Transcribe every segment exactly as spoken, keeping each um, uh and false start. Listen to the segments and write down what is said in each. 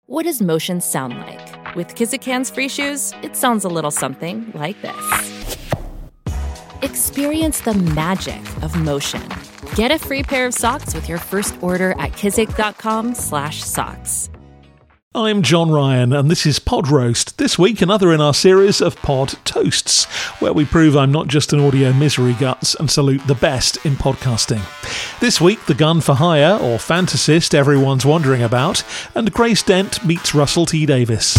What does motion sound like? With Kizik hands-free shoes, it sounds a little something like this. Experience the magic of motion. Get a free pair of socks with your first order at kizik.com slash socks. I'm John Ryan, and this is Pod Roast. This week, another in our series of Pod Toasts, where we prove I'm not just an audio misery guts and salute the best in podcasting. This week, the gun for hire, or fantasist everyone's wondering about, and Grace Dent meets Russell T Davies.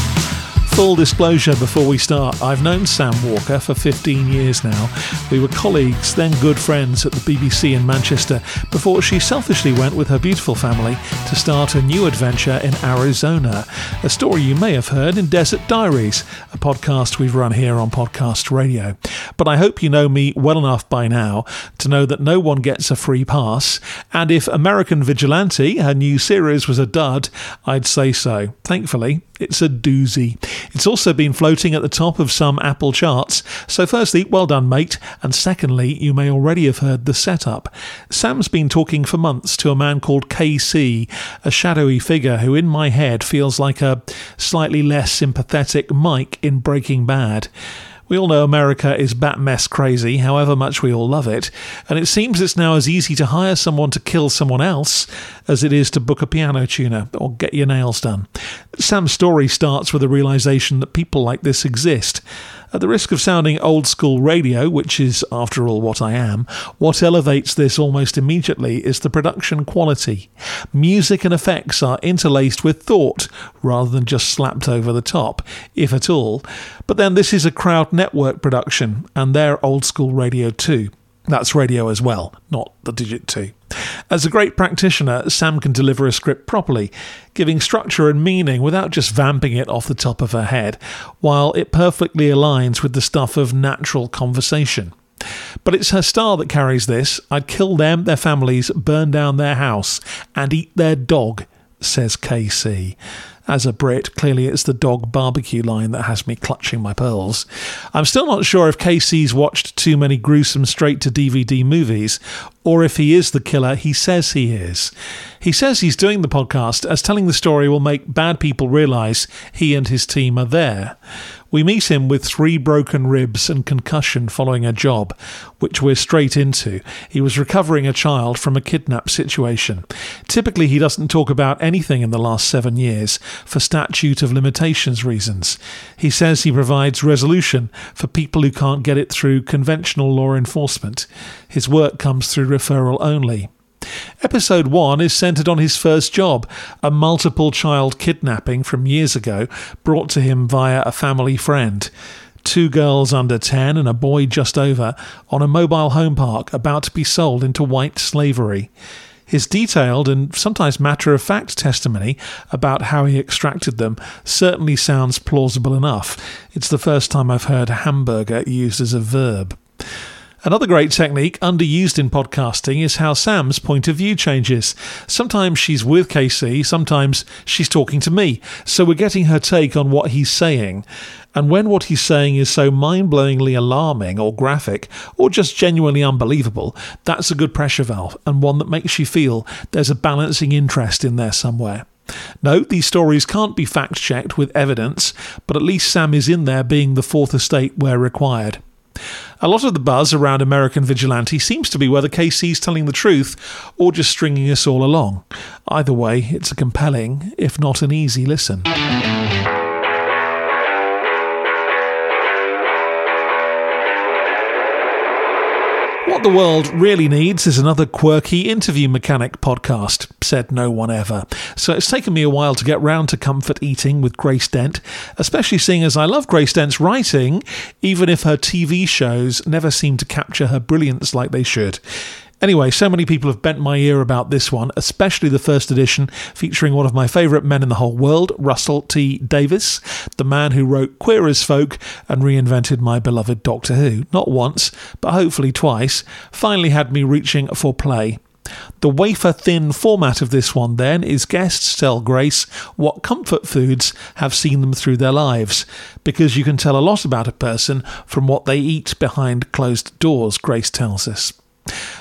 Full disclosure before we start, I've known Sam Walker for fifteen years now. We were colleagues, then good friends at the B B C in Manchester, before she selfishly went with her beautiful family to start a new adventure in Arizona, a story you may have heard in Desert Diaries, a podcast we've run here on Podcast Radio. But I hope you know me well enough by now to know that no one gets a free pass, and if American Vigilante, her new series, was a dud, I'd say so. Thankfully, it's a doozy. It's also been floating at the top of some Apple charts, so firstly, well done mate, and secondly, you may already have heard the setup. Sam's been talking for months to a man called K C, a shadowy figure who in my head feels like a slightly less sympathetic Mike in Breaking Bad. We all know America is bat mess crazy, however much we all love it, and it seems it's now as easy to hire someone to kill someone else as it is to book a piano tuner or get your nails done. Sam's story starts with a realisation that people like this exist. At the risk of sounding old school radio, which is, after all, what I am, what elevates this almost immediately is the production quality. Music and effects are interlaced with thought, rather than just slapped over the top, if at all. But then this is a Crowd Network production, and they're old school radio too. That's radio as well, not the Digit two. As a great practitioner, Sam can deliver a script properly, giving structure and meaning without just vamping it off the top of her head, while it perfectly aligns with the stuff of natural conversation. But it's her style that carries this. I'd kill them, their families, burn down their house, and eat their dog, says K C. As a Brit, clearly it's the dog barbecue line that has me clutching my pearls. I'm still not sure if K C's watched too many gruesome straight-to-D V D movies, or if he is the killer he says he is. He says he's doing the podcast as telling the story will make bad people realise he and his team are there. We meet him with three broken ribs and concussion following a job, which we're straight into. He was recovering a child from a kidnap situation. Typically, he doesn't talk about anything in the last seven years for statute of limitations reasons. He says he provides resolution for people who can't get it through conventional law enforcement. His work comes through referral only. Episode one is centred on his first job, a multiple child kidnapping from years ago brought to him via a family friend. Two girls under ten and a boy just over on a mobile home park about to be sold into white slavery. His detailed and sometimes matter-of-fact testimony about how he extracted them certainly sounds plausible enough. It's the first time I've heard hamburger used as a verb. Another great technique underused in podcasting is how Sam's point of view changes. Sometimes she's with K C, sometimes she's talking to me, so we're getting her take on what he's saying. And when what he's saying is so mind-blowingly alarming or graphic, or just genuinely unbelievable, that's a good pressure valve, and one that makes you feel there's a balancing interest in there somewhere. No, these stories can't be fact-checked with evidence, but at least Sam is in there being the fourth estate where required. A lot of the buzz around American Vigilante seems to be whether K C's telling the truth or just stringing us all along. Either way, it's a compelling, if not an easy listen. What the world really needs is another quirky interview mechanic podcast, said no one ever. So it's taken me a while to get round to comfort eating with Grace Dent, especially seeing as I love Grace Dent's writing, even if her T V shows never seem to capture her brilliance like they should. Anyway, so many people have bent my ear about this one, especially the first edition, featuring one of my favourite men in the whole world, Russell T Davies, the man who wrote Queer as Folk and reinvented my beloved Doctor Who. Not once, but hopefully twice, finally had me reaching for play. The wafer-thin format of this one, then, is guests tell Grace what comfort foods have seen them through their lives, because you can tell a lot about a person from what they eat behind closed doors, Grace tells us.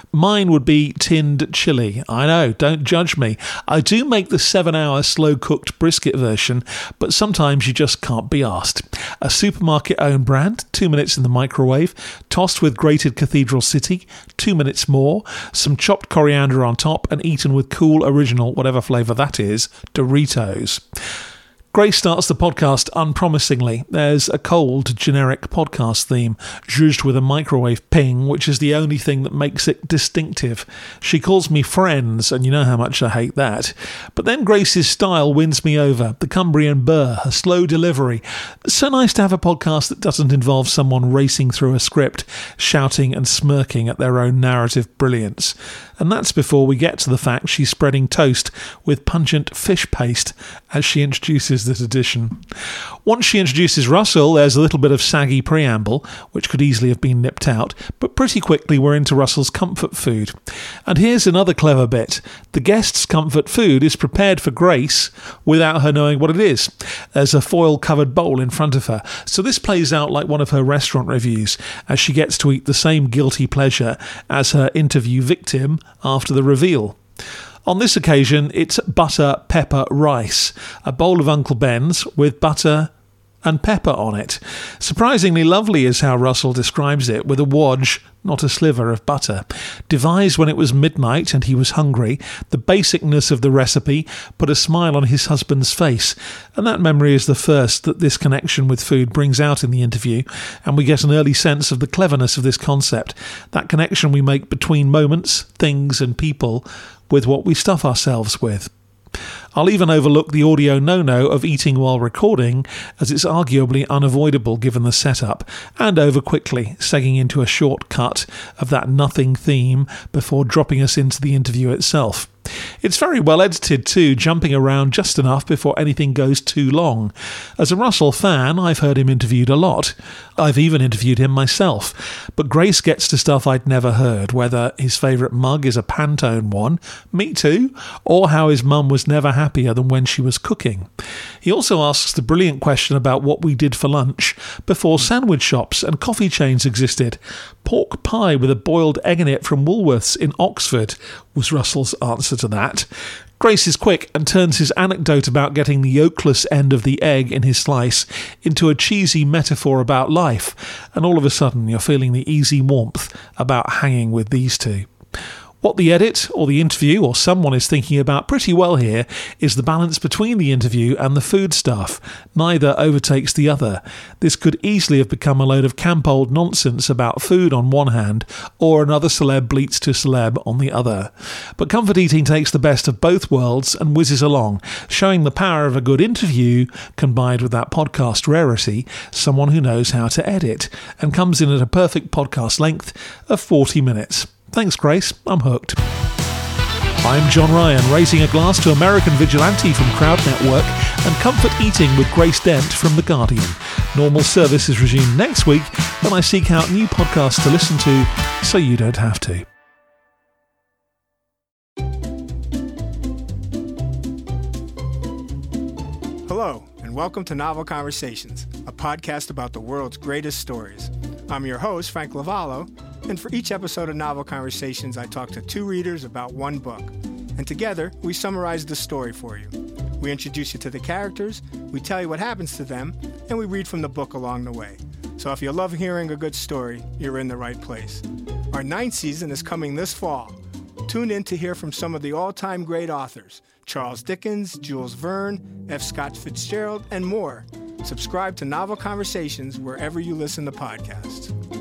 Mine would be tinned chili. I know, don't judge me. I do make the seven-hour slow-cooked brisket version, but sometimes you just can't be asked. A supermarket-owned brand, two minutes in the microwave, tossed with grated Cathedral City, two minutes more, some chopped coriander on top, and eaten with cool original, whatever flavour that is, Doritos. Grace starts the podcast unpromisingly. There's a cold, generic podcast theme, zhuzhed with a microwave ping, which is the only thing that makes it distinctive. She calls me friends, and you know how much I hate that. But then Grace's style wins me over. The Cumbrian burr, her slow delivery. So nice to have a podcast that doesn't involve someone racing through a script, shouting and smirking at their own narrative brilliance. And that's before we get to the fact she's spreading toast with pungent fish paste as she introduces this edition. Once she introduces Russell, there's a little bit of saggy preamble, which could easily have been nipped out, but pretty quickly we're into Russell's comfort food. And here's another clever bit. The guest's comfort food is prepared for Grace without her knowing what it is. There's a foil-covered bowl in front of her, so this plays out like one of her restaurant reviews, as she gets to eat the same guilty pleasure as her interview victim after the reveal. On this occasion, it's butter pepper rice, a bowl of Uncle Ben's with butter and pepper on it. Surprisingly lovely is how Russell describes it, with a wodge, not a sliver of butter. Devised when it was midnight and he was hungry, the basicness of the recipe put a smile on his husband's face, and that memory is the first that this connection with food brings out in the interview, and we get an early sense of the cleverness of this concept, that connection we make between moments, things and people with what we stuff ourselves with. I'll even overlook the audio no-no of eating while recording, as it's arguably unavoidable given the setup, and over quickly, segging into a short cut of that nothing theme before dropping us into the interview itself. It's very well edited too, jumping around just enough before anything goes too long. As a Russell fan, I've heard him interviewed a lot. I've even interviewed him myself. But Grace gets to stuff I'd never heard, whether his favourite mug is a Pantone one, me too, or how his mum was never happier than when she was cooking. He also asks the brilliant question about what we did for lunch before sandwich shops and coffee chains existed. Pork pie with a boiled egg in it from Woolworths in Oxford was Russell's answer to that. Grace is quick and turns his anecdote about getting the yolkless end of the egg in his slice into a cheesy metaphor about life, and all of a sudden you're feeling the easy warmth about hanging with these two. What the edit, or the interview, or someone is thinking about pretty well here is the balance between the interview and the food stuff. Neither overtakes the other. This could easily have become a load of camp old nonsense about food on one hand, or another celeb bleats to celeb on the other. But Comfort Eating takes the best of both worlds and whizzes along, showing the power of a good interview combined with that podcast rarity, someone who knows how to edit, and comes in at a perfect podcast length of forty minutes. Thanks, Grace. I'm hooked. I'm John Ryan, raising a glass to American Vigilante from Crowd Network and Comfort Eating with Grace Dent from The Guardian. Normal service is resumed next week when I seek out new podcasts to listen to so you don't have to. Hello, and welcome to Novel Conversations, a podcast about the world's greatest stories. I'm your host, Frank Lavallo, and for each episode of Novel Conversations, I talk to two readers about one book. And together, we summarize the story for you. We introduce you to the characters, we tell you what happens to them, and we read from the book along the way. So if you love hearing a good story, you're in the right place. Our ninth season is coming this fall. Tune in to hear from some of the all-time great authors, Charles Dickens, Jules Verne, F. Scott Fitzgerald, and more. Subscribe to Novel Conversations wherever you listen to podcasts.